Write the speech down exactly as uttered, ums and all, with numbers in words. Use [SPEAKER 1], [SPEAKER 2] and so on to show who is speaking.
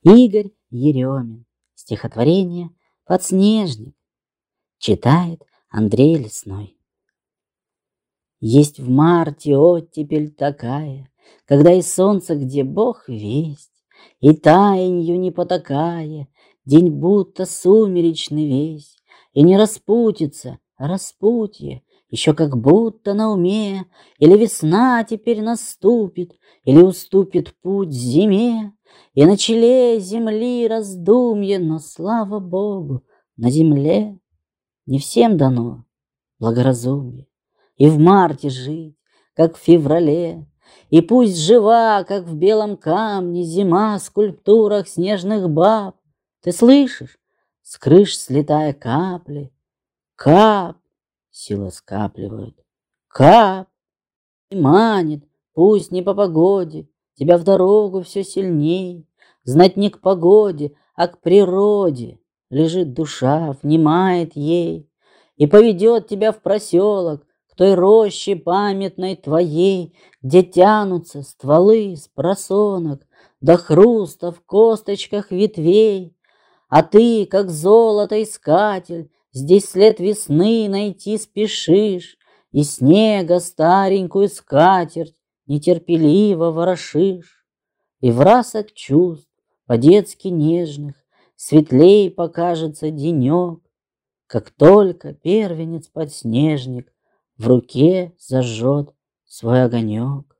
[SPEAKER 1] Игорь Еремин. Стихотворение «Подснежник». Читает Андрей Лесной. Есть в марте оттепель такая, когда и солнце где Бог весть, и таянью не потакая, день будто сумеречный весь, и не распутится, а распутье еще как будто на уме, или весна теперь наступит, или уступит путь зиме, и на челе земли раздумье, но, слава Богу, на земле не всем дано благоразумие. И в марте жить, как в феврале, и пусть жива, как в белом камне, зима в скульптурах снежных баб. Ты слышишь, с крыш слетая капли, кап, сила скапливают, кап, и манит, пусть не по погоде, тебя в дорогу все сильней. Знать не к погоде, а к природе лежит душа, внимает ей и поведет тебя в проселок, к той роще памятной твоей, где тянутся стволы с просонок до хруста в косточках ветвей. А ты, как золотоискатель, здесь след весны найти спешишь, и снега старенькую скатерть нетерпеливо ворошишь. И враз от чувств по-детски нежных светлей покажется денек, как только первенец-подснежник в руке зажжет свой огонек.